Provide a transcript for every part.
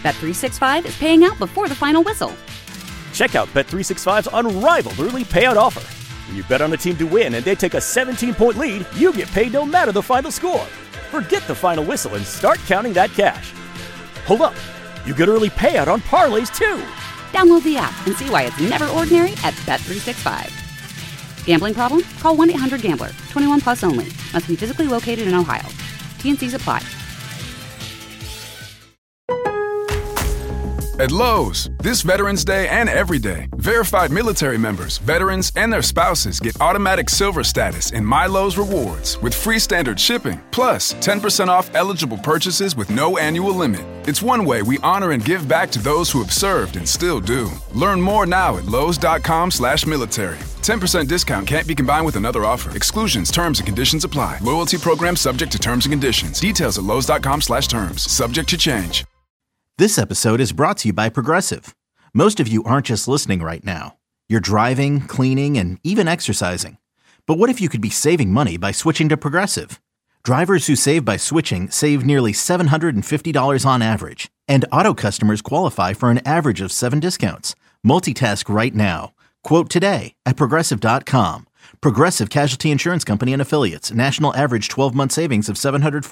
Bet365 is paying out before the final whistle. Check out Bet365's unrivaled early payout offer. When you bet on a team to win and they take a 17-point lead, you get paid no matter the final score. Forget the final whistle and start counting that cash. Hold up. You get early payout on parlays, too. Download the app and see why it's never ordinary at Bet365. Gambling problem? Call 1-800-GAMBLER. 21 plus only. Must be physically located in Ohio. T&Cs apply. At Lowe's, this Veterans Day and every day, verified military members, veterans, and their spouses get automatic silver status in My Lowe's Rewards with free standard shipping, plus 10% off eligible purchases with no annual limit. It's one way we honor and give back to those who have served and still do. Learn more now at lowes.com/military. 10% discount can't be combined with another offer. Exclusions, terms, and conditions apply. Loyalty program subject to terms and conditions. Details at lowes.com/terms. Subject to change. This episode is brought to you by Progressive. Most of you aren't just listening right now. You're driving, cleaning, and even exercising. But what if you could be saving money by switching to Progressive? Drivers who save by switching save nearly $750 on average. And auto customers qualify for an average of 7 discounts. Multitask right now. Quote today at Progressive.com. Progressive Casualty Insurance Company and Affiliates. National average 12-month savings of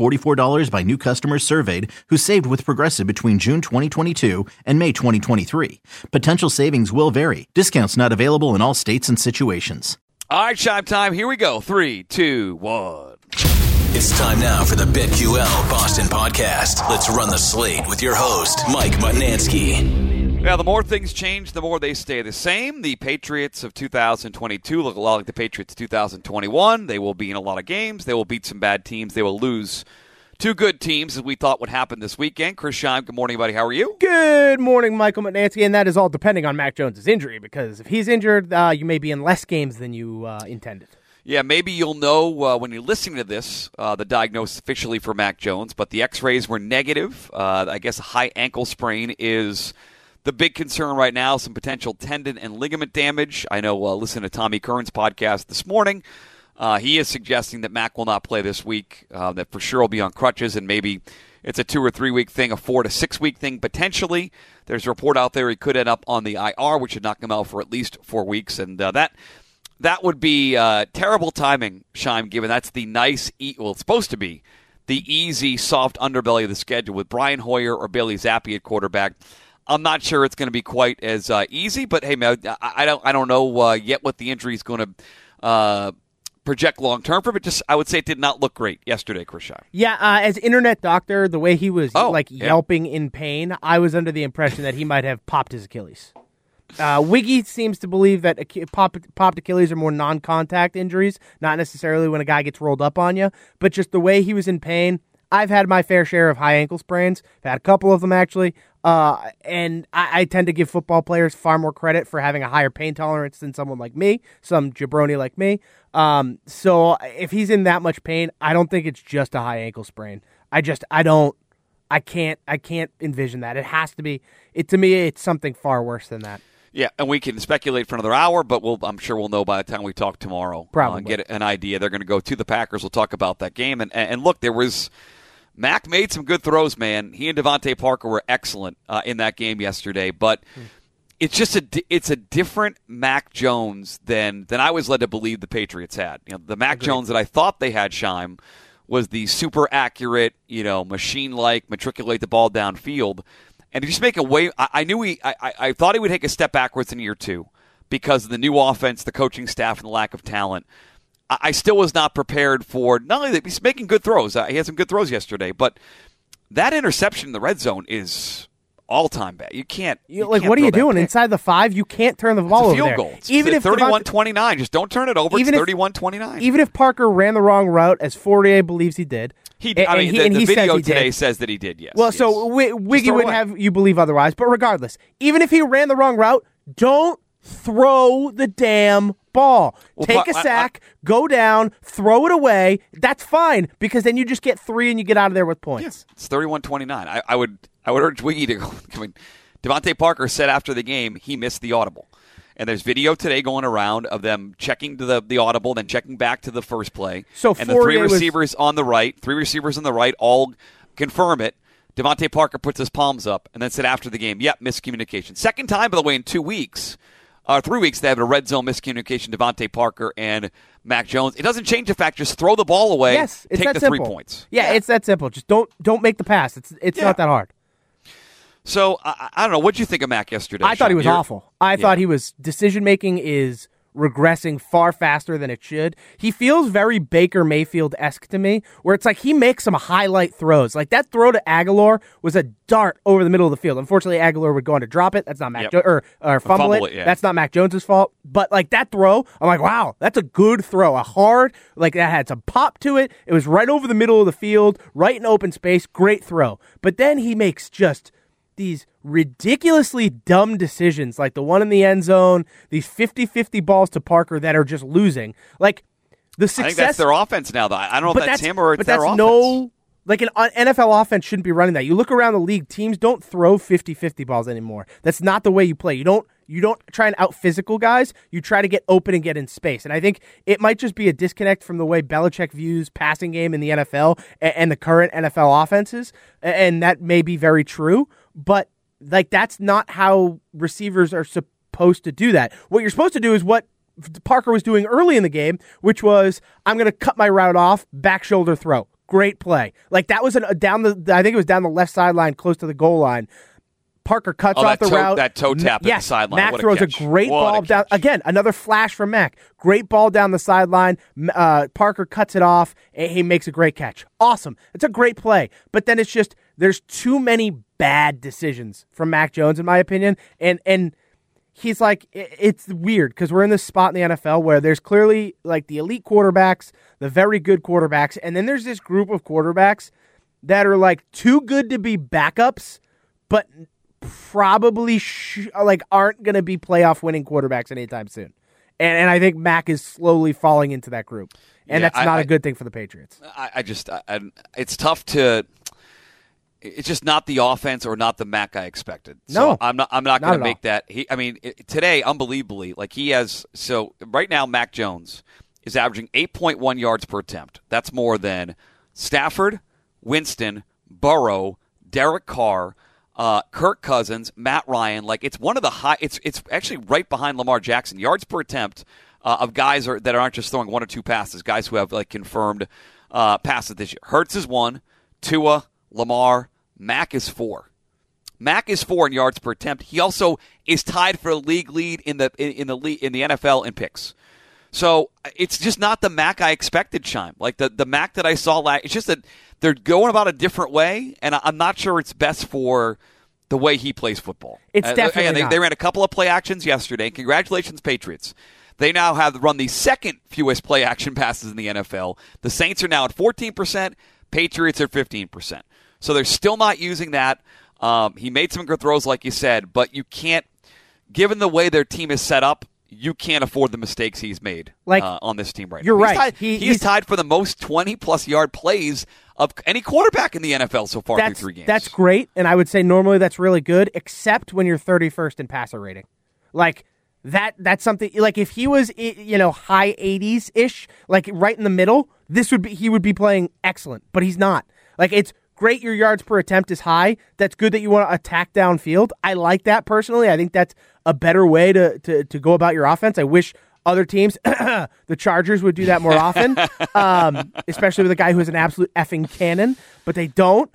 $744 by new customers surveyed who saved with Progressive between June 2022 and May 2023. Potential savings will vary. Discounts not available in all states and situations. All right, Shime time. Here we go. 3, 2, 1. It's time now for the BetQL Boston Podcast. Let's run the slate with your host, Mike Mutnansky. Now, the more things change, the more they stay the same. The Patriots of 2022 look a lot like the Patriots of 2021. They will be in a lot of games. They will beat some bad teams. They will lose 2 good teams, as we thought would happen this weekend. Chris Scheim, good morning, buddy. How are you? Good morning, Michael Mutnansky, and that is all depending on Mac Jones' injury, because if he's injured, you may be in less games than you intended. Yeah, maybe you'll know when you're listening to this, the diagnosis officially for Mac Jones, but the x-rays were negative. I guess a high ankle sprain is the big concern right now, some potential tendon and ligament damage. I know, listen to Tommy Curran's podcast this morning. He is suggesting that Mac will not play this week, that for sure will be on crutches, and maybe it's a 2 or 3 week thing, a 4 to 6 week thing potentially. There's a report out there he could end up on the IR, which would knock him out for at least 4 weeks, and that would be terrible timing, Scheim, given that's the nice, well, it's supposed to be the easy, soft underbelly of the schedule with Brian Hoyer or Bailey Zappi at quarterback. I'm not sure it's going to be quite as easy, but hey, man, I don't know yet what the injury is going to project long term for. But just, I would say it did not look great yesterday, Chris Scheim. Yeah, as internet doctor, the way he was yelping in pain, I was under the impression that he might have popped his Achilles. Wiggy seems to believe that popped Achilles are more non-contact injuries, not necessarily when a guy gets rolled up on you, but just the way he was in pain. I've had my fair share of high ankle sprains. I've had a couple of them, actually. And I tend to give football players far more credit for having a higher pain tolerance than someone like me, some jabroni like me. So if he's in that much pain, I don't think it's just a high ankle sprain. I can't envision that. It has to be, to me, it's something far worse than that. Yeah, and we can speculate for another hour, but I'm sure we'll know by the time we talk tomorrow. Probably. Get an idea. They're going to go to the Packers. We'll talk about that game. And look, Mac made some good throws, man. He and Devontae Parker were excellent in that game yesterday, but it's just it's a different Mac Jones than I was led to believe the Patriots had. You know, the Mac Jones that I thought they had, Scheim, was the super accurate, machine-like, matriculate the ball downfield. And just make a way. I thought he would take a step backwards in year 2 because of the new offense, the coaching staff, and the lack of talent. I still was not prepared for not only that he's making good throws. He had some good throws yesterday, but that interception in the red zone is all-time bad. You can't. What are you doing inside the 5? You can't turn the ball over there. It's a field goal. It's even if 31-29, just don't turn it over. It's 31-29. Even if Parker ran the wrong route, as Fourier believes he did. The video today says that he did, yes. Well, yes. So Wiggy would have you believe otherwise. But regardless, even if he ran the wrong route, don't throw the damn ball. Take a sack, go down, throw it away. That's fine, because then you just get 3 and you get out of there with points. Yeah, it's 31-29. I would urge Wiggy to go. Devontae Parker said after the game he missed the audible. And there's video today going around of them checking to the audible, then checking back to the first play. So and the 3 receivers on the right, all confirm it. Devontae Parker puts his palms up and then said after the game, yep, miscommunication. Second time, by the way, in 2 weeks, 3 weeks, they have a red zone miscommunication, Devontae Parker and Mac Jones. It doesn't change the fact, just throw the ball away, yes, it's take that the simple. 3 points. Yeah, it's that simple. Just don't make the pass. It's not that hard. So, I don't know. What did you think of Mac yesterday? I thought he was awful. I thought he was, decision-making is regressing far faster than it should. He feels very Baker Mayfield-esque to me, where it's like he makes some highlight throws. Like that throw to Aguilar was a dart over the middle of the field. Unfortunately, Aguilar would go on to drop it. That's not Mac or fumble it. Yeah. That's not Mac Jones's fault. But like that throw, I'm like, wow, that's a good throw. A hard, like that had some pop to it. It was right over the middle of the field, right in open space. Great throw. But then he makes just these ridiculously dumb decisions, like the one in the end zone, these 50-50 balls to Parker that are just losing. Like the success. I think that's their offense now, though. I don't know if that's him or it's their offense. Like an NFL offense shouldn't be running that. You look around the league, teams don't throw 50-50 balls anymore. That's not the way you play. You don't try and out-physical guys. You try to get open and get in space. And I think it might just be a disconnect from the way Belichick views passing game in the NFL and the current NFL offenses, and that may be very true. But like that's not how receivers are supposed to do that. What you're supposed to do is what Parker was doing early in the game, which was I'm going to cut my route off, back shoulder throw. Great play. Like that was I think it was down the left sideline, close to the goal line. Parker cuts off the route. That toe tap at the sideline. Mac throws a great ball down. Again, another flash from Mac. Great ball down the sideline. Parker cuts it off, and he makes a great catch. Awesome. It's a great play. But then it's just, there's too many bad decisions from Mac Jones, in my opinion. And he's like, it's weird because we're in this spot in the NFL where there's clearly like the elite quarterbacks, the very good quarterbacks, and then there's this group of quarterbacks that are like too good to be backups, but probably aren't going to be playoff winning quarterbacks anytime soon. And I think Mac is slowly falling into that group. And that's not a good thing for the Patriots. It's tough to. It's just not the offense or not the Mac I expected. So no, I'm not going to make that. Today, unbelievably, like he has. So right now, Mac Jones is averaging 8.1 yards per attempt. That's more than Stafford, Winston, Burrow, Derek Carr, Kirk Cousins, Matt Ryan. Like it's one of the high. It's actually right behind Lamar Jackson. Yards per attempt of guys that aren't just throwing one or two passes. Guys who have like confirmed passes this year. Hurts is 1, Tua, Lamar, Mac is 4. Mac is 4 in yards per attempt. He also is tied for a league lead in the NFL in picks. So it's just not the Mac I expected, Chime. Like the Mac that I saw last. It's just that they're going about a different way, and I'm not sure it's best for the way he plays football. It's definitely not. They ran a couple of play actions yesterday. Congratulations, Patriots. They now have run the second fewest play action passes in the NFL. The Saints are now at 14%. Patriots are 15%. So they're still not using that. He made some good throws, like you said, but you can't, given the way their team is set up, you can't afford the mistakes he's made on this team right now. You're right. He's tied for the most 20-plus yard plays of any quarterback in the NFL so far through 3 games. That's great, and I would say normally that's really good, except when you're 31st in passer rating. Like, that's something, like if he was, high 80s-ish, like right in the middle, he would be playing excellent, but he's not. Like, it's great your yards per attempt is high. That's good that you want to attack downfield. I like that personally. I think that's a better way to go about your offense. I wish other teams, the Chargers, would do that more often, especially with a guy who is an absolute effing cannon, but they don't.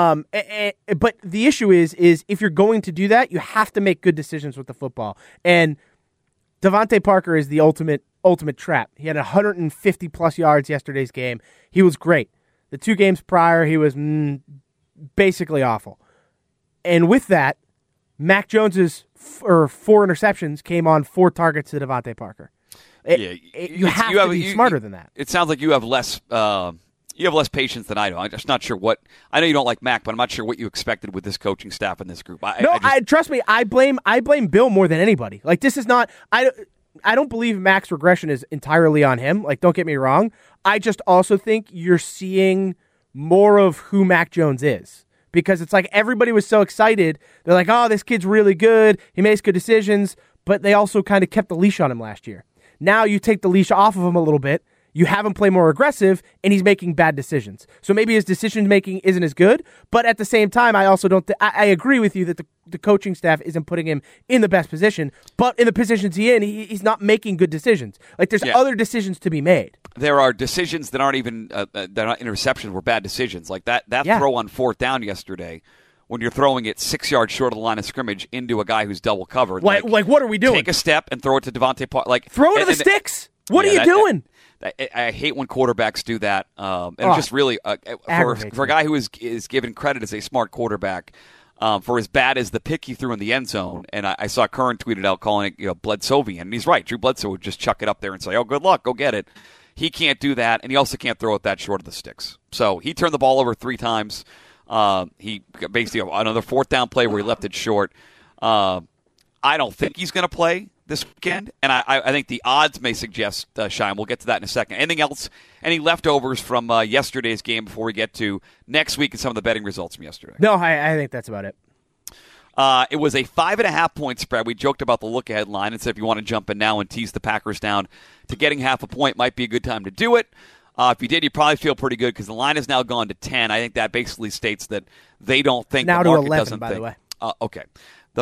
But the issue is if you're going to do that, you have to make good decisions with the football. And Devontae Parker is the ultimate trap. He had 150-plus yards yesterday's game. He was great. The 2 games prior, he was basically awful. And with that, Mac Jones's 4 interceptions came on 4 targets to Devontae Parker. You have to be smarter than that. It sounds like you have less patience than I do. I'm just not sure what. I know you don't like Mac, but I'm not sure what you expected with this coaching staff and this group. Trust me. I blame Bill more than anybody. Like this is not. I don't believe Mac's regression is entirely on him. Like, don't get me wrong. I just also think you're seeing more of who Mac Jones is. Because it's like everybody was so excited. They're like, oh, this kid's really good. He makes good decisions. But they also kind of kept the leash on him last year. Now you take the leash off of him a little bit. You have him play more aggressive, and he's making bad decisions. So maybe his decision-making isn't as good, but at the same time, I also don't I agree with you that the coaching staff isn't putting him in the best position, but in the positions he's not making good decisions. Like, there's other decisions to be made. There are decisions that aren't even they're not interceptions, were bad decisions. Like that throw on 4th down yesterday, when you're throwing it 6 yards short of the line of scrimmage into a guy who's double covered. Like what are we doing? Take a step and throw it to Devontae Parker. Like, throw it to the sticks. What are you doing? I hate when quarterbacks do that. And just really, for a guy who is given credit as a smart quarterback, for as bad as the pick he threw in the end zone, and I saw Curran tweeted out calling it Bledsovian, and he's right. Drew Bledsoe would just chuck it up there and say, "Oh, good luck, go get it." He can't do that, and he also can't throw it that short of the sticks. So he turned the ball over 3 times. He basically another 4th down play where he left it short. I don't think he's going to play this weekend, and I think the odds may suggest Shine. We'll get to that in a second. Anything else? Any leftovers from yesterday's game before we get to next week and some of the betting results from yesterday? No, I think that's about it. It was a 5.5-point spread. We joked about the look-ahead line and said if you want to jump in now and tease the Packers down to getting half a point, might be a good time to do it. If you did, you probably feel pretty good because the line has now gone to 10. I think that basically states that they don't think now the market to 11, doesn't by think. The way. Okay, the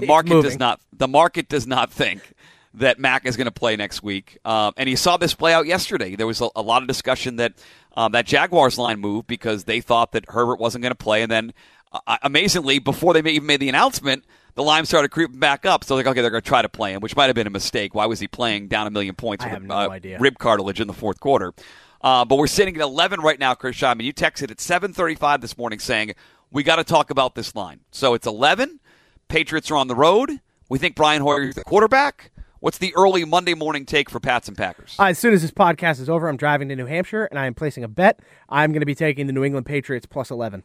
market does not think that Mac is going to play next week. And you saw this play out yesterday. There was a lot of discussion that that Jaguars line moved because they thought that Herbert wasn't going to play, and then amazingly, before they even made the announcement, the line started creeping back up. So they're like, okay, they're going to try to play him, which might have been a mistake. Why was he playing down 1 million points with rib cartilage in the 4th quarter? But we're sitting at 11 right now, Chris Scheinman. You texted at 7:35 this morning saying, we got to talk about this line. So it's 11. Patriots are on the road. We think Brian Hoyer is the quarterback. What's the early Monday morning take for Pats and Packers? As soon as this podcast is over, I'm driving to New Hampshire, and I am placing a bet. I'm going to be taking the New England Patriots plus 11.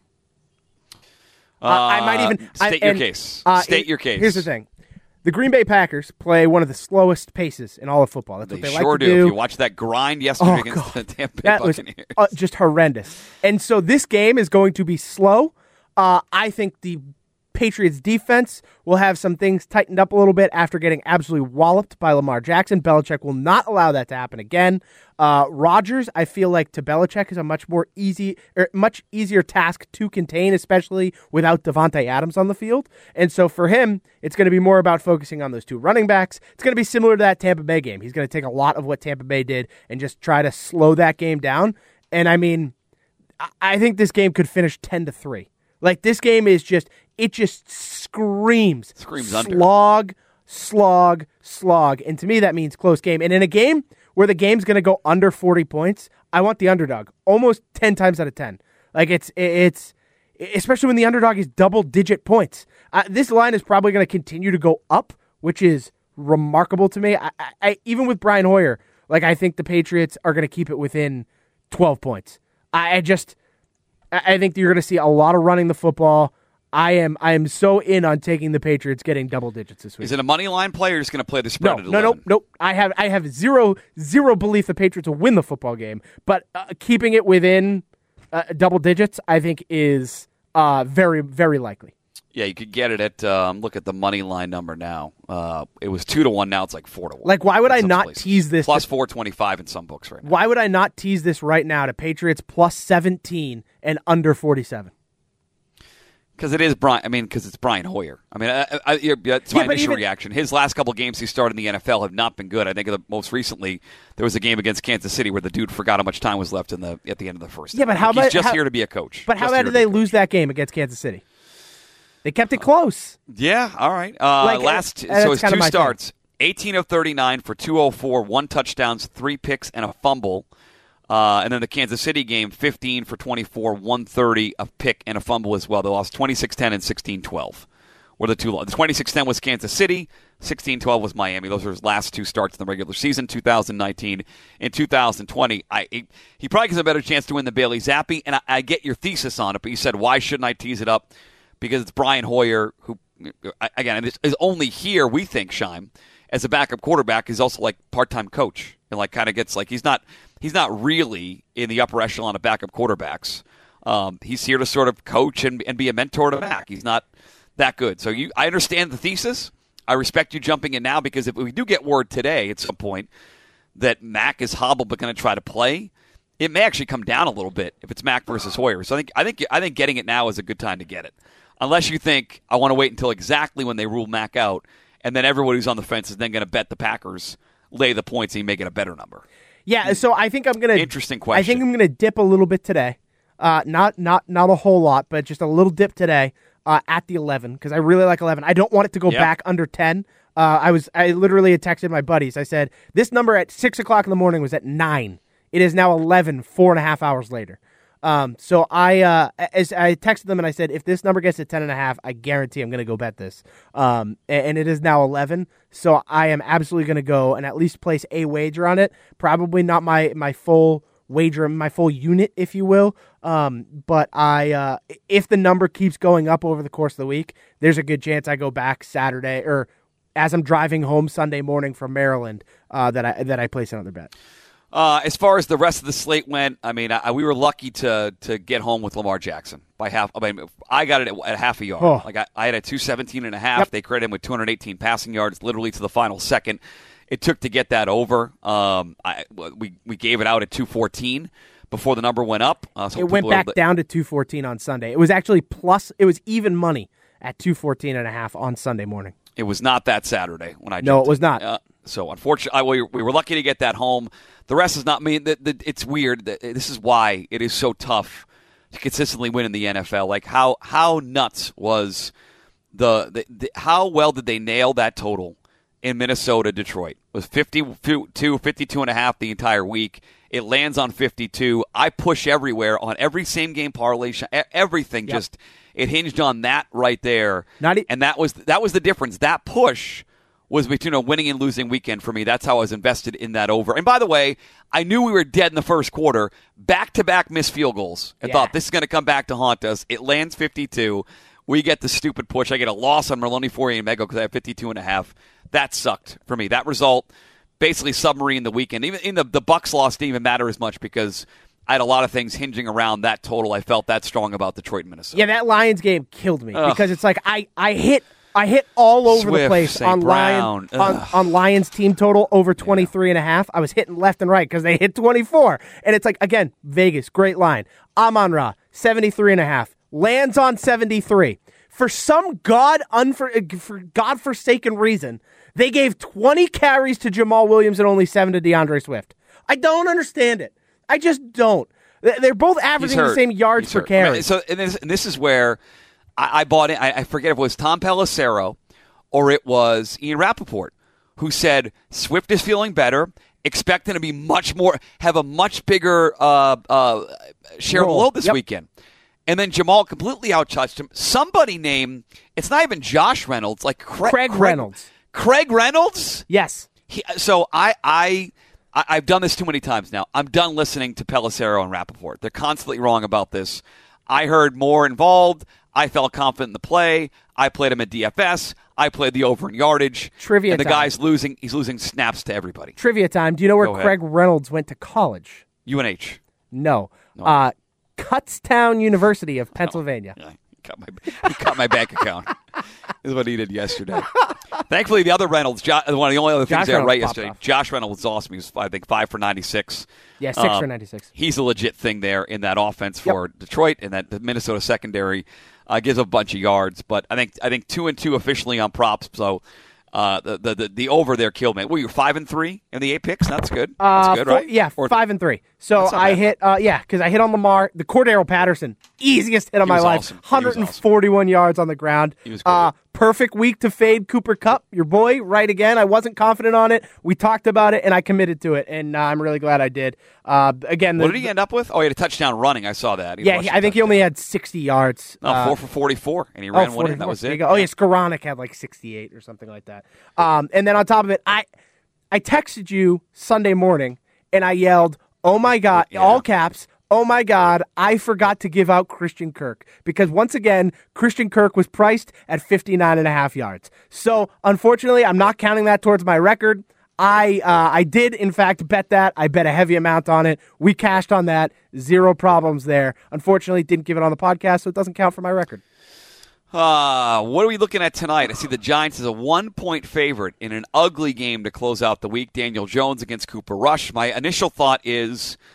I might even state your case. State your case. Here's the thing: the Green Bay Packers play one of the slowest paces in all of football. That's what they like to do. If you watch that grind yesterday against the Tampa Bay Buccaneers, was just horrendous. And so this game is going to be slow. I think the Patriots defense will have some things tightened up a little bit after getting absolutely walloped by Lamar Jackson. Belichick will not allow that to happen again. Rodgers, I feel like to Belichick is a much easier task to contain, especially without Devontae Adams on the field. And so for him, it's going to be more about focusing on those 2 running backs. It's going to be similar to that Tampa Bay game. He's going to take a lot of what Tampa Bay did and just try to slow that game down. And I mean, I think this game could finish 10-3. Like, this game is it just screams slog, slog, slog. And to me, that means close game. And in a game where the game's going to go under 40 points, I want the underdog almost 10 times out of 10. Like, it's especially when the underdog is double-digit points. This line is probably going to continue to go up, which is remarkable to me. I even with Brian Hoyer, like, I think the Patriots are going to keep it within 12 points. I think you're going to see a lot of running the football. I am so in on taking the Patriots getting double digits this week. Is it a money line play or just going to play the spread at 11? No. I have zero belief the Patriots will win the football game, but keeping it within double digits, I think, is very, very likely. Yeah, you could get it at look at the money line number now. It was 2-1. Now it's like 4-1. Like, why would I not tease this? Plus 425 in some books right now. Why would I not tease this right now to Patriots plus 17 and under 47? Because it is Brian. I mean, because it's Brian Hoyer. I mean, that's my initial reaction. His last couple games he started in the NFL have not been good. I think most recently there was a game against Kansas City where the dude forgot how much time was left at the end of the first. Yeah, but he's just here to be a coach. But how bad did they lose that game against Kansas City? They kept it close. Yeah, all right. So it's 2 starts. 18 of 39 for 204, 1 touchdowns, 3 picks, and a fumble. And then the Kansas City game, 15 for 24, 130, a pick and a fumble as well. They lost 26-10 and 16-12 were the 2 losses. The 26-10 was Kansas City, 16-12 was Miami. Those are his last 2 starts in the regular season, 2019 and 2020. He probably has a better chance to win the Bailey Zappi, and I get your thesis on it, but you said, why shouldn't I tease it up? Because it's Brian Hoyer, who, again, is only here, we think, Scheim, as a backup quarterback. He's also like part-time coach and like kind of gets like he's not really in the upper echelon of backup quarterbacks. He's here to sort of coach and be a mentor to Mac. He's not that good. So I understand the thesis. I respect you jumping in now because if we do get word today at some point that Mac is hobbled but going to try to play, it may actually come down a little bit if it's Mac versus Hoyer. So I think getting it now is a good time to get it. Unless you think I want to wait until exactly when they rule Mac out, and then everybody who's on the fence is then going to bet the Packers lay the points and you make it a better number. Yeah, so I think I'm going to... Interesting question. I think I'm going to dip a little bit today. Not a whole lot, but just a little dip today at the 11, because I really like 11. I don't want it to go back under 10. I literally had texted my buddies. I said, this number at 6 o'clock in the morning was at 9. It is now 11, 4.5 hours later. So I texted them and I said, if this number gets to 10.5, I guarantee I'm going to go bet this. And it is now 11. So I am absolutely going to go and at least place a wager on it. Probably not my full wager, my full unit, if you will. But if the number keeps going up over the course of the week, there's a good chance I go back Saturday or as I'm driving home Sunday morning from Maryland, that I place another bet. As far as the rest of the slate went, I mean, we were lucky to get home with Lamar Jackson by half. I mean, I got it at half a yard. Oh. Like I had a 217.5. Yep. They credited him with 218 passing yards, literally to the final second. It took to get that over. We gave it out at 214 before the number went up. So it went back down to 214 on Sunday. It was actually it was even money at 214.5 on Sunday morning. It was not that Saturday when I jumped. No, it was not. So unfortunately, we were lucky to get that home. The rest is not me. It's weird. This is why it is so tough to consistently win in the NFL. Like how nuts was how well did they nail that total in Minnesota, Detroit? It was 52.5 the entire week. It lands on 52. I push everywhere on every same game parlay, everything. Yep. Just it hinged on that right there, and that was the difference. That push was between a winning and losing weekend for me. That's how I was invested in that over. And by the way, I knew we were dead in the first quarter. Back-to-back missed field goals. I thought this is going to come back to haunt us. It lands 52. We get the stupid push. I get a loss on Merloni Fourier and Mego because I have 52.5. That sucked for me. That result basically submarine the weekend. Even in the Bucs loss didn't even matter as much because I had a lot of things hinging around that total. I felt that strong about Detroit and Minnesota. Yeah, that Lions game killed me because it's like I hit all over Swift, the place St. on Lions team total over 23.5. I was hitting left and right because they hit 24. And it's like, again, Vegas, great line. Amon-Ra, 73.5. Lands on 73. For some godforsaken reason, they gave 20 carries to Jamal Williams and only 7 to DeAndre Swift. I don't understand it. I just don't. They're both averaging the same yards per carry. I mean, and this is where I bought it. I forget if it was Tom Pelissero or it was Ian Rappaport who said Swift is feeling better, expecting to be have a much bigger share of the load this weekend. And then Jamal completely outtouched him. Somebody named, it's not even Josh Reynolds, like Craig Reynolds. Craig Reynolds? Yes. So I've done this too many times now. I'm done listening to Pelissero and Rappaport. They're constantly wrong about this. I heard more involved. I felt confident in the play. I played him at DFS. I played the over in yardage. Trivia and the time. guy's losing. He's losing snaps to everybody. Trivia time. Do you know where Craig Reynolds went to college? UNH. No. Kutztown University of Pennsylvania. Oh, yeah. He got my bank account. This is what he did yesterday. Thankfully, the other Reynolds, one of the only other things I read yesterday, Josh Reynolds was awesome. He was, I think, 5 for 96. Yeah, 6 for 96. He's a legit thing there in that offense for Detroit, and that the Minnesota secondary gives a bunch of yards. But I think 2-2 officially on props. So the over there killed me. Well, you're 5-3 in the 8 picks. That's good. That's good, right? Yeah, 5-3. So I hit, because I hit on Lamar, the Cordero Patterson, easiest hit of my life. Awesome. 141 yards on the ground. He was great. Perfect week to fade Cooper Kupp, your boy, right again. I wasn't confident on it. We talked about it, and I committed to it, and I'm really glad I did. Again, what did he end up with? Oh, he had a touchdown running. I saw that. I think he only had 60 yards. 4 for 44, and he ran one in. That was it. Oh, yeah, Skoranek had like 68 or something like that. And then on top of it, I texted you Sunday morning, and I yelled, oh, my God, all caps, oh, my God, I forgot to give out Christian Kirk. Because once again, Christian Kirk was priced at 59.5 yards. So, unfortunately, I'm not counting that towards my record. I did, in fact, bet that. I bet a heavy amount on it. We cashed on that. Zero problems there. Unfortunately, didn't give it on the podcast, so it doesn't count for my record. What are we looking at tonight? I see the Giants as a 1-point favorite in an ugly game to close out the week. Daniel Jones against Cooper Rush. My initial thought is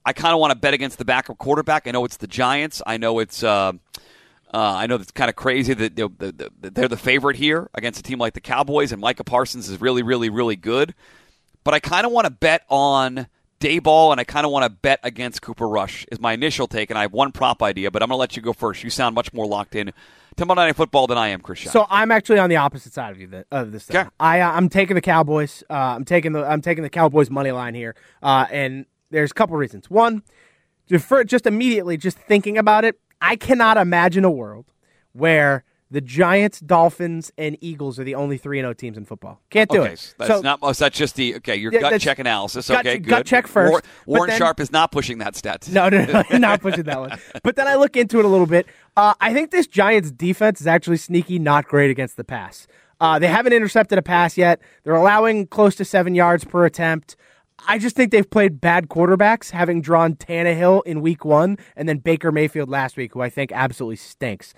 I kind of want to bet against the backup quarterback. I know it's the Giants. I know it's I know it's kind of crazy that they're the favorite here against a team like the Cowboys, and Micah Parsons is really, really, really good. But I kind of want to bet on Dayball, and I kind of want to bet against Cooper Rush is my initial take, and I have one prop idea, but I'm going to let you go first. You sound much more locked in to Monday Night Football than I am, Chris Scheim. So I'm actually on the opposite side of you of this thing. Okay. I'm taking the Cowboys. I'm taking the Cowboys money line here, and there's a couple reasons. One, just immediately, just thinking about it, I cannot imagine a world where the Giants, Dolphins, and Eagles are the only 3-0 teams in football. Can't do it. That's just the your gut check analysis. Okay, good. Gut check first. Warren Sharp is not pushing that stat. No, not pushing that one. But then I look into it a little bit. I think this Giants defense is actually sneaky, not great against the pass. They haven't intercepted a pass yet. They're allowing close to 7 yards per attempt. I just think they've played bad quarterbacks, having drawn Tannehill in week 1 and then Baker Mayfield last week, who I think absolutely stinks.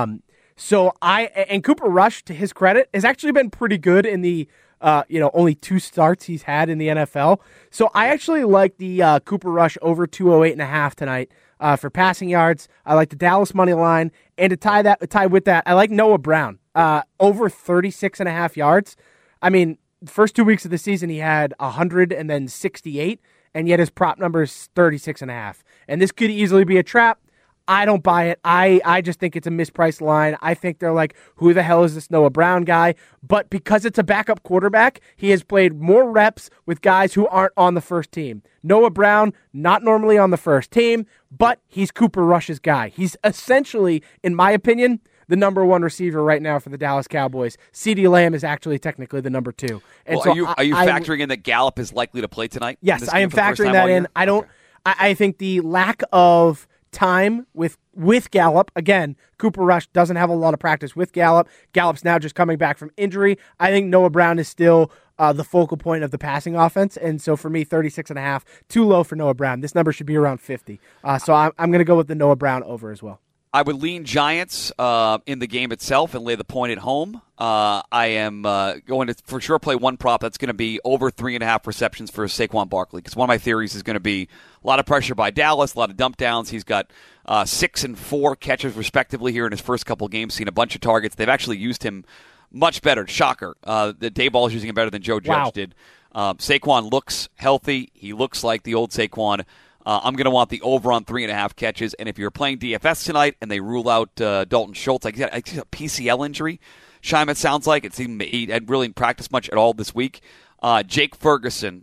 And Cooper Rush, to his credit, has actually been pretty good in the only 2 starts he's had in the NFL. So I actually like the Cooper Rush over 208.5 tonight for passing yards. I like the Dallas money line, and to tie with that, I like Noah Brown over 36.5 yards. I mean, the first 2 weeks of the season he had 100 and then 68, and yet his prop number is 36.5. And this could easily be a trap. I don't buy it. I just think it's a mispriced line. I think they're like, who the hell is this Noah Brown guy? But because it's a backup quarterback, he has played more reps with guys who aren't on the first team. Noah Brown, not normally on the first team, but he's Cooper Rush's guy. He's essentially, in my opinion, the number 1 receiver right now for the Dallas Cowboys. CeeDee Lamb is actually technically the number 2. And well, so are you factoring in that Gallup is likely to play tonight? Yes, I am factoring that in. I think the lack of time with Gallup, again, Cooper Rush doesn't have a lot of practice with Gallup. Gallup's now just coming back from injury. I think Noah Brown is still the focal point of the passing offense, and so for me, 36.5, too low for Noah Brown. This number should be around 50. So I'm going to go with the Noah Brown over as well. I would lean Giants in the game itself and lay the point at home. I am going to for sure play one prop that's going to be over 3.5 receptions for Saquon Barkley, because one of my theories is going to be a lot of pressure by Dallas, a lot of dump downs. He's got 6 and 4 catches respectively here in his first couple games, seen a bunch of targets. They've actually used him much better. Shocker. The Dayball is using him better than Joe Judge did. Saquon looks healthy. He looks like the old Saquon. I'm going to want the over on 3.5 catches. And if you're playing DFS tonight and they rule out Dalton Schultz, I got a PCL injury. Scheim, it sounds like he hadn't really practiced much at all this week. Jake Ferguson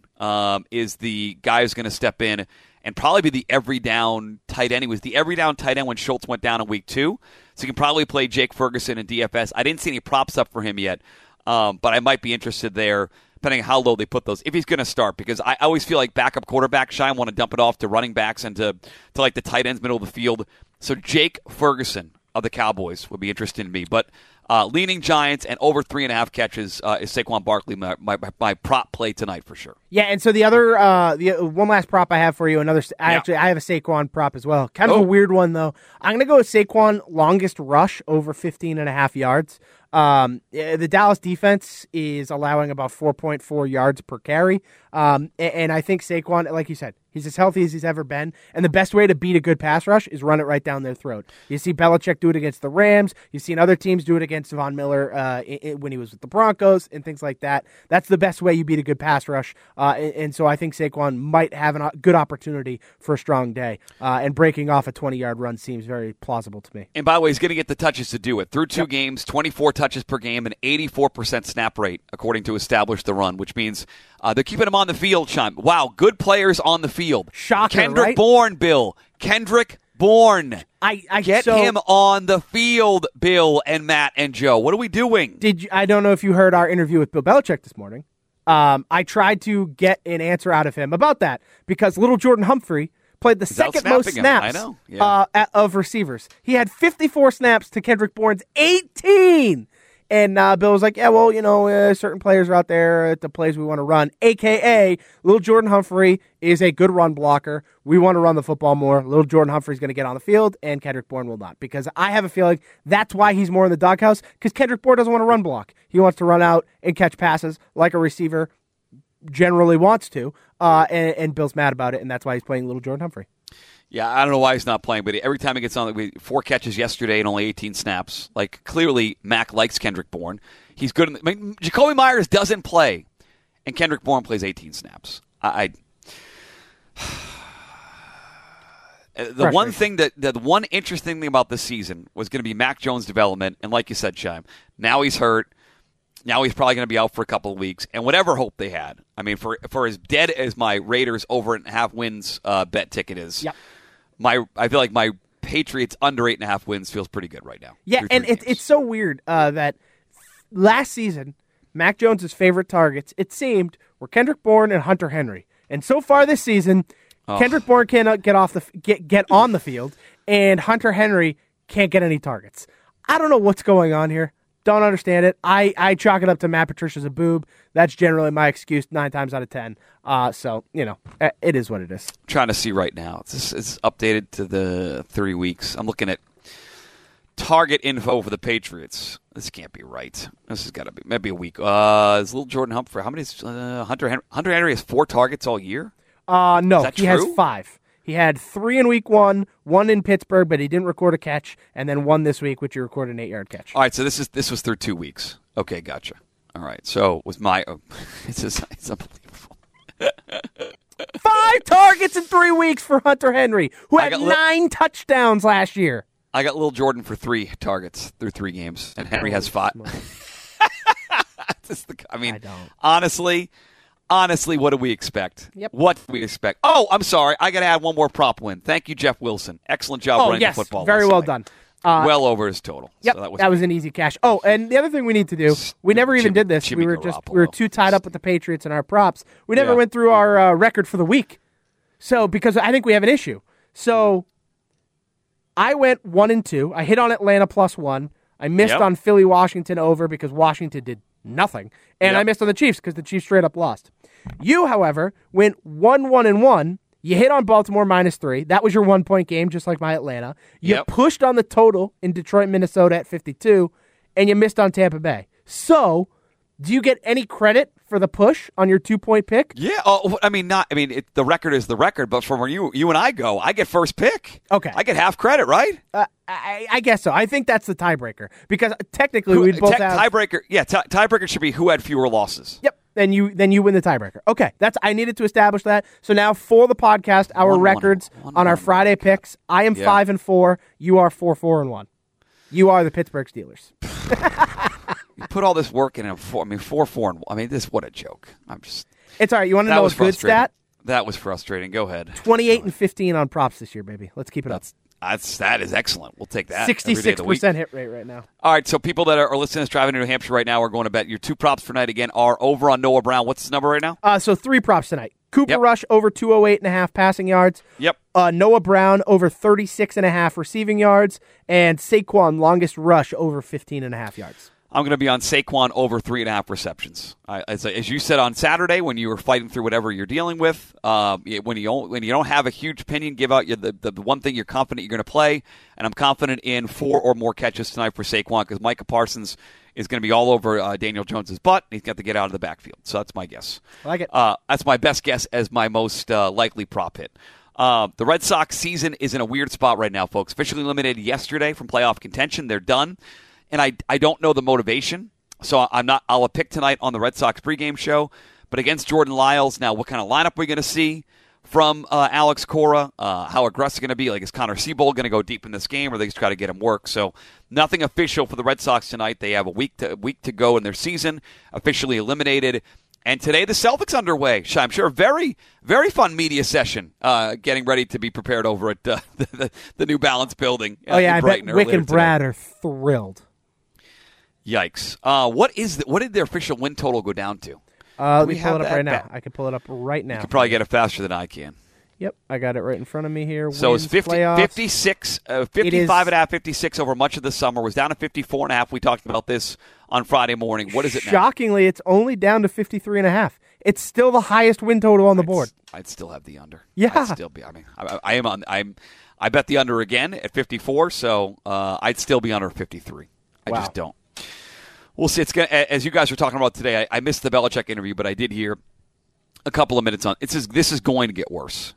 is the guy who's going to step in and probably be the every down tight end. He was the every down tight end when Schultz went down in week 2. So you can probably play Jake Ferguson in DFS. I didn't see any props up for him yet, but I might be interested there, depending on how low they put those, if he's going to start, because I always feel like backup quarterback Scheim want to dump it off to running backs and to like the tight ends, middle of the field. So Jake Ferguson of the Cowboys would be interesting to me. But leaning Giants and over 3.5 catches is Saquon Barkley, my prop play tonight for sure. Yeah, and so the other, one last prop I have for you, I have a Saquon prop as well. Kind of a weird one, though. I'm going to go with Saquon longest rush over 15.5 yards. The Dallas defense is allowing about 4.4 yards per carry. And I think Saquon, like you said, he's as healthy as he's ever been. And the best way to beat a good pass rush is run it right down their throat. You see Belichick do it against the Rams. You've seen other teams do it against Von Miller when he was with the Broncos and things like that. That's the best way you beat a good pass rush. And so I think Saquon might have a good opportunity for a strong day. And breaking off a 20-yard run seems very plausible to me. And by the way, he's going to get the touches to do it. Through 2 games, 24 touches per game, and 84% snap rate, according to Establish the Run, which means they're keeping him on the field, Scheim. Wow, good players on the field. Shocker, Kendrick right? Bourne, Bill. Kendrick Bourne. Get him on the field, Bill and Matt and Joe. What are we doing? I don't know if you heard our interview with Bill Belichick this morning. I tried to get an answer out of him about that because little Jordan Humphrey played the second most snaps of receivers. He had 54 snaps to Kendrick Bourne's 18. And Bill was like, yeah, well, certain players are out there at the plays we want to run, a.k.a. Little Jordan Humphrey is a good run blocker. We want to run the football more. Little Jordan Humphrey's going to get on the field, and Kendrick Bourne will not, because I have a feeling that's why he's more in the doghouse, because Kendrick Bourne doesn't want to run block. He wants to run out and catch passes like a receiver generally wants to, and Bill's mad about it, and that's why he's playing little Jordan Humphrey. Yeah, I don't know why he's not playing, but every time he gets on, 4 catches yesterday and only 18 snaps. Like, clearly, Mac likes Kendrick Bourne. He's good. Jacoby Myers doesn't play, and Kendrick Bourne plays 18 snaps. The one interesting thing about this season was going to be Mac Jones' development, and like you said, Shime, now he's hurt. Now he's probably going to be out for a couple of weeks, and whatever hope they had. I mean, for as dead as my Raiders over 8.5 wins bet ticket is, yep. I feel like my Patriots under 8.5 wins feels pretty good right now. Yeah, and it's so weird that last season, Mac Jones' favorite targets, it seemed, were Kendrick Bourne and Hunter Henry. And so far this season, Kendrick Bourne cannot get on the field, and Hunter Henry can't get any targets. I don't know what's going on here. Don't understand it. I chalk it up to Matt Patricia's a boob. That's generally my excuse 9 times out of 10. So, it is what it is. I'm trying to see right now. It's updated to the 3 weeks. I'm looking at target info for the Patriots. This can't be right. This has got to be maybe a week. Is little Jordan Humphrey. How many is Hunter Henry? Hunter Henry has 4 targets all year? No, he has 5. He had 3 in week 1, 1 in Pittsburgh, but he didn't record a catch, and then 1 this week, which he recorded an 8-yard catch. All right, so this was through 2 weeks. Okay, gotcha. All right, so was my it's unbelievable. 5 targets in 3 weeks for Hunter Henry, who had 9 touchdowns last year. I got Lil Jordan for 3 targets through 3 games, and Henry has 5. I don't. Honestly, what do we expect? Yep. What do we expect? Oh, I'm sorry. I got to add one more prop win. Thank you, Jeff Wilson. Excellent job running the football. Very well done. Well over his total. Yep, so that was an easy cash. Oh, and the other thing we need to do, we never even did this. We were too tied up with the Patriots and our props. We never went through our record for the week. So because I think we have an issue. So I went 1-2. I hit on Atlanta +1. I missed on Philly Washington over because Washington did nothing. And I missed on the Chiefs because the Chiefs straight up lost. You, however, went 1-1-1. You hit on Baltimore -3. That was your 1-point game, just like my Atlanta. You pushed on the total in Detroit, Minnesota at 52, and you missed on Tampa Bay. So, do you get any credit for the push on your 2-point pick? Yeah. The record is the record, but from where you and I go, I get first pick. Okay. I get half credit, right? I guess so. I think that's the tiebreaker because technically we'd both have tiebreaker. Yeah, tiebreaker should be who had fewer losses. Yep. Then you win the tiebreaker. Okay, I needed to establish that. So now for the podcast, our records on our Friday picks, I am 5-4. You are 4-4-1. You are the Pittsburgh Steelers. You put all this work in 4-4. I mean, what a joke. It's all right. You want to know a good stat? That was frustrating. Go ahead. 28-15 on props this year, baby. Let's keep it up. That is excellent. We'll take that. 66% hit rate right now. All right, so people that are listening to us driving to New Hampshire right now are going to bet. Your 2 props for tonight, again, are over on Noah Brown. What's his number right now? So 3 props tonight. Cooper Rush over 208.5 passing yards. Yep. Noah Brown over 36.5 receiving yards. And Saquon longest rush over 15.5 yards. I'm going to be on Saquon over 3.5 receptions. As you said on Saturday when you were fighting through whatever you're dealing with, when you don't have a huge opinion, give out the one thing you're confident you're going to play. And I'm confident in 4 or more catches tonight for Saquon because Micah Parsons is going to be all over Daniel Jones's butt. He's got to get out of the backfield. So that's my guess. I like it. That's my best guess as my most likely prop hit. The Red Sox season is in a weird spot right now, folks. Officially eliminated yesterday from playoff contention. They're done. And I don't know the motivation, so I'll pick tonight on the Red Sox pregame show. But against Jordan Lyles, now what kind of lineup are we going to see from Alex Cora? How aggressive going to be? Like, is Connor Seabold going to go deep in this game, or are they just try to get him work? So nothing official for the Red Sox tonight. They have a week to go in their season, officially eliminated. And today the Celtics underway. I'm sure very, very fun media session getting ready to be prepared over at the New Balance building. I bet Wick and Brad are thrilled. Yikes. What did their official win total go down to? Let me pull it up right now. I can pull it up right now. You can probably get it faster than I can. Yep, I got it right in front of me here. So it's 56, 55.5, 56 over much of the summer. Was down to 54.5. We talked about this on Friday morning. What is it now? Shockingly, it's only down to 53.5. It's still the highest win total on the board. I'd still have the under. Yeah. I'd still be. I bet the under again at 54, so I'd still be under 53. I just don't. We'll see. It's as you guys were talking about today. I missed the Belichick interview, but I did hear a couple of minutes on. This is going to get worse.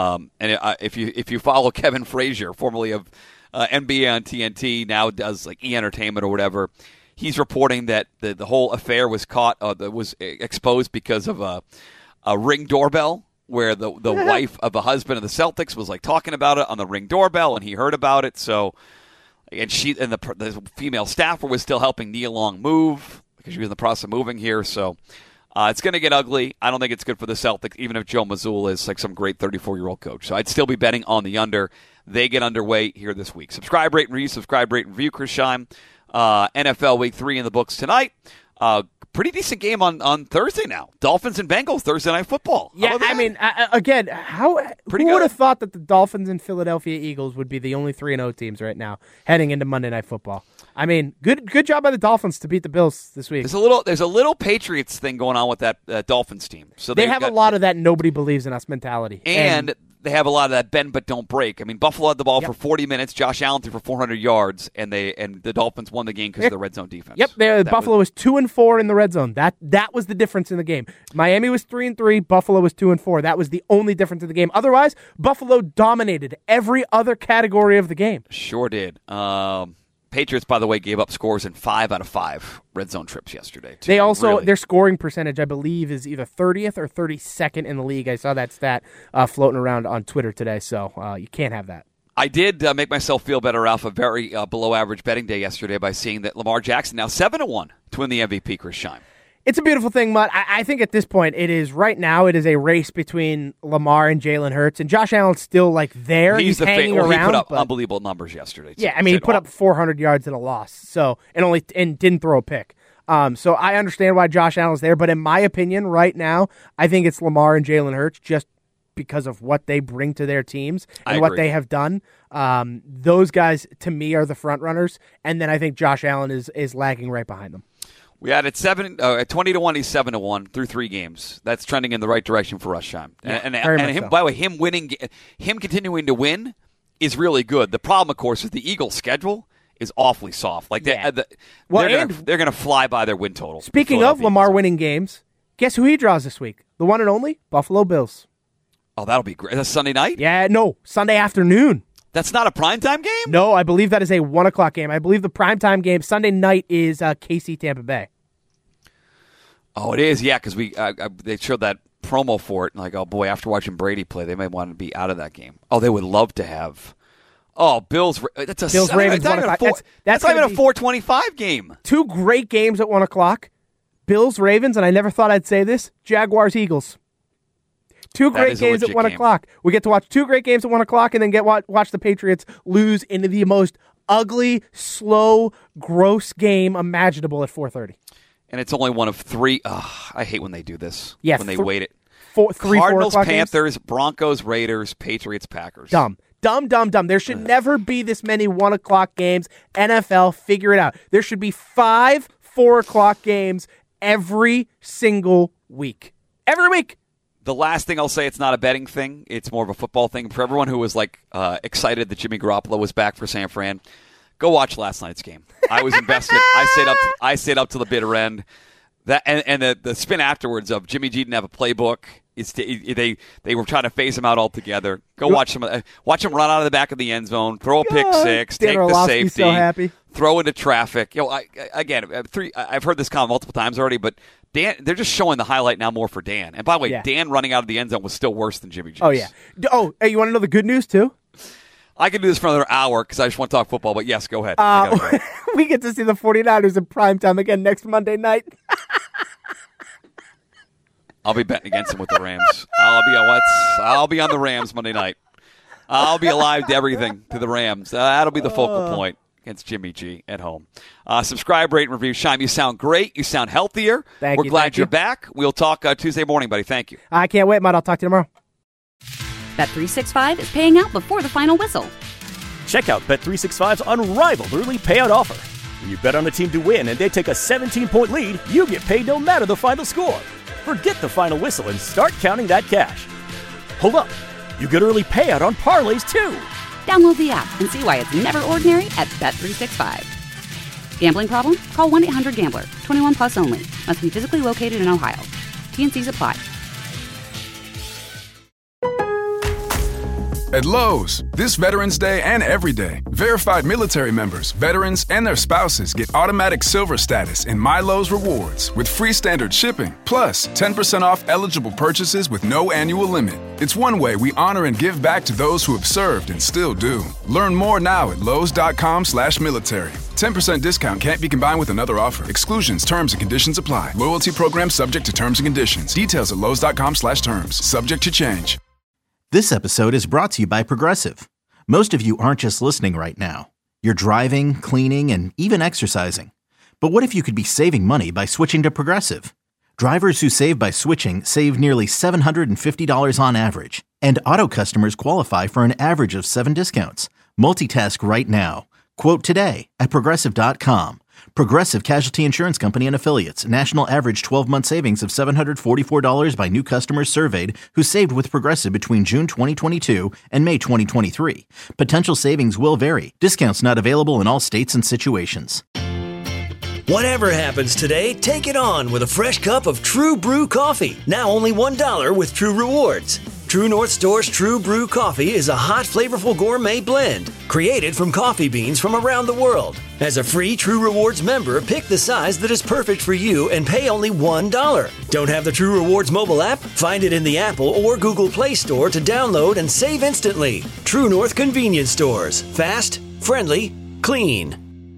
If you follow Kevin Frazier, formerly of NBA on TNT, now does like E! Entertainment or whatever, he's reporting that the whole affair was was exposed because of a Ring doorbell, where the wife of a husband of the Celtics was like talking about it on the Ring doorbell, and he heard about it. So, and the female staffer was still helping Nia Long move because she was in the process of moving here. So, it's going to get ugly. I don't think it's good for the Celtics, even if Joe Mazzulla is like some great 34-year-old coach. So I'd still be betting on the under. They get underway here this week. Subscribe, rate, and review. Subscribe, rate, and review. Chris Scheim. NFL Week 3 in the books tonight. Pretty decent game on Thursday now. Dolphins and Bengals, Thursday Night Football. Yeah, I mean, again, who would have thought that the Dolphins and Philadelphia Eagles would be the only 3-0 teams right now heading into Monday Night Football? I mean, good job by the Dolphins to beat the Bills this week. There's a little Patriots thing going on with that Dolphins team. So they have a lot of that nobody believes in us mentality. And they have a lot of that bend but don't break. I mean, Buffalo had the ball for 40 minutes. Josh Allen threw for 400 yards, and the Dolphins won the game because of the red zone defense. Yep, Buffalo was 2-4 in the red zone. That was the difference in the game. Miami was 3-3. Buffalo was 2-4. That was the only difference in the game. Otherwise, Buffalo dominated every other category of the game. Sure did. Patriots, by the way, gave up scores in 5 out of 5 red zone trips yesterday, too. They also, their scoring percentage, I believe, is either 30th or 32nd in the league. I saw that stat floating around on Twitter today, so you can't have that. I did make myself feel better off a very below-average betting day yesterday by seeing that Lamar Jackson now 7-1 to win the MVP, Chris Scheim. It's a beautiful thing, Mutt. I think at this point, it is a race between Lamar and Jalen Hurts, and Josh Allen's still like there. He's hanging around. He put up unbelievable numbers yesterday. Yeah, I mean, he put up 400 yards in a loss, so and didn't throw a pick. So I understand why Josh Allen's there, but in my opinion, right now, I think it's Lamar and Jalen Hurts just because of what they bring to their teams and what they have done. Those guys, to me, are the front runners, and then I think Josh Allen is lagging right behind them. We had at 20-1. He's 7-1 through 3 games. That's trending in the right direction for us, Scheim. And him, by the way, him continuing to win is really good. The problem, of course, is the Eagles' schedule is awfully soft. Like they're going to fly by their win total. Speaking of Lamar winning games, guess who he draws this week? The one and only Buffalo Bills. Oh, that'll be great. That's Sunday night? Yeah, no, Sunday afternoon. That's not a primetime game? No, I believe that is a 1 o'clock game. I believe the primetime game Sunday night is KC Tampa Bay. Oh, it is, yeah, because they showed that promo for it. And like, oh boy, after watching Brady play, they may want to be out of that game. Oh, they would love to have. Oh, Bills. That's a Bills Ravens. That's not even a 4:25 game. 2 great games at 1 o'clock. Bills Ravens, and I never thought I'd say this. Jaguars Eagles. 2 great games at 1 o'clock. We get to watch 2 great games at 1 o'clock, and then watch the Patriots lose into the most ugly, slow, gross game imaginable at 4:30. And it's only one of 3. I hate when they do this. Yeah, when they wait it. Cardinals, Panthers, games? Broncos, Raiders, Patriots, Packers. Dumb. There should never be this many 1 o'clock games. NFL, figure it out. There should be 5 4 o'clock games every single week. Every week. The last thing I'll say, it's not a betting thing. It's more of a football thing. For everyone who was excited that Jimmy Garoppolo was back for San Fran, go watch last night's game. I was invested. I stayed up to the bitter end. That and the spin afterwards of Jimmy G didn't have a playbook. They were trying to phase him out altogether. Go watch him run out of the back of the end zone, throw a pick six, take the safety, so happy. Throw into traffic. I've heard this comment multiple times already, but Dan, they're just showing the highlight now more for Dan. And by the way, Dan running out of the end zone was still worse than Jimmy G. Oh yeah. Oh, hey, you want to know the good news too? I could do this for another hour because I just want to talk football, but yes, go ahead. We get to see the 49ers in primetime again next Monday night. I'll be betting against them with the Rams. I'll be on the Rams Monday night. I'll be alive to everything to the Rams. That'll be the focal point against Jimmy G at home. Subscribe, rate, and review. Scheim, you sound great. You sound healthier. We're glad you're back. We'll talk Tuesday morning, buddy. Thank you. I can't wait, Matt. I'll talk to you tomorrow. Bet365 is paying out before the final whistle. Check out Bet365's unrivaled early payout offer. When you bet on a team to win and they take a 17-point lead, you get paid no matter the final score. Forget the final whistle and start counting that cash. Hold up. You get early payout on parlays, too. Download the app and see why it's never ordinary at Bet365. Gambling problem? Call 1-800-GAMBLER. 21 plus only. Must be physically located in Ohio. T&Cs apply. At Lowe's, this Veterans Day and every day, verified military members, veterans, and their spouses get automatic silver status in My Lowe's Rewards with free standard shipping, plus 10% off eligible purchases with no annual limit. It's one way we honor and give back to those who have served and still do. Learn more now at lowes.com/military. 10% discount can't be combined with another offer. Exclusions, terms, and conditions apply. Loyalty program subject to terms and conditions. Details at lowes.com/terms. Subject to change. This episode is brought to you by Progressive. Most of you aren't just listening right now. You're driving, cleaning, and even exercising. But what if you could be saving money by switching to Progressive? Drivers who save by switching save nearly $750 on average. And auto customers qualify for an average of 7 discounts. Multitask right now. Quote today at Progressive.com. Progressive Casualty Insurance Company and Affiliates. National average 12-month savings of $744 by new customers surveyed who saved with Progressive between June 2022 and May 2023. Potential savings will vary. Discounts not available in all states and situations. Whatever happens today, take it on with a fresh cup of True Brew coffee. Now only $1 with True Rewards. True North Store's True Brew coffee is a hot, flavorful gourmet blend created from coffee beans from around the world. As a free True Rewards member, pick the size that is perfect for you and pay only $1. Don't have the True Rewards mobile app? Find it in the Apple or Google Play Store to download and save instantly. True North Convenience Stores. Fast, friendly, clean.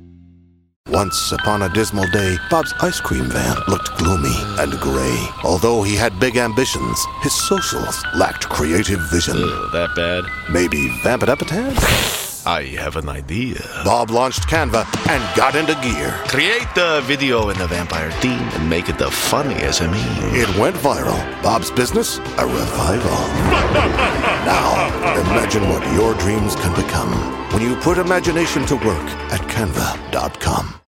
Once upon a dismal day, Bob's ice cream van looked gloomy and gray. Although he had big ambitions, his socials lacked creative vision. That bad? Maybe vamp it up a tad? I have an idea. Bob launched Canva and got into gear. Create the video in the vampire theme and make it the funniest SME. It went viral. Bob's business, a revival. Now, imagine what your dreams can become when you put imagination to work at Canva.com.